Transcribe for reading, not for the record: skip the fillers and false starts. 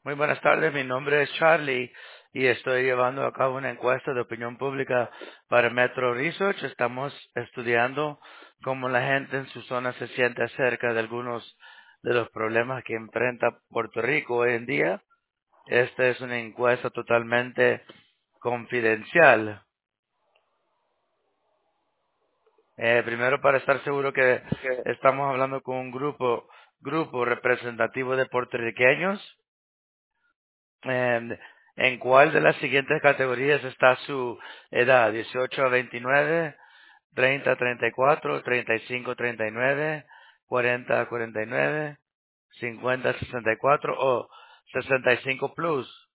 Muy buenas tardes, mi nombre es Charlie y estoy llevando a cabo una encuesta de opinión pública para Metro Research. Estamos estudiando cómo la gente en su zona se siente acerca de algunos de los problemas que enfrenta Puerto Rico hoy en día. Esta es una encuesta totalmente confidencial. Primero, para estar seguro que Que- estamos hablando con un grupo representativo de puertorriqueños. ¿En cuál de las siguientes categorías está su edad? 18 a 29, 30 a 34, 35 a 39, 40 a 49, 50 a 64 o 65 plus.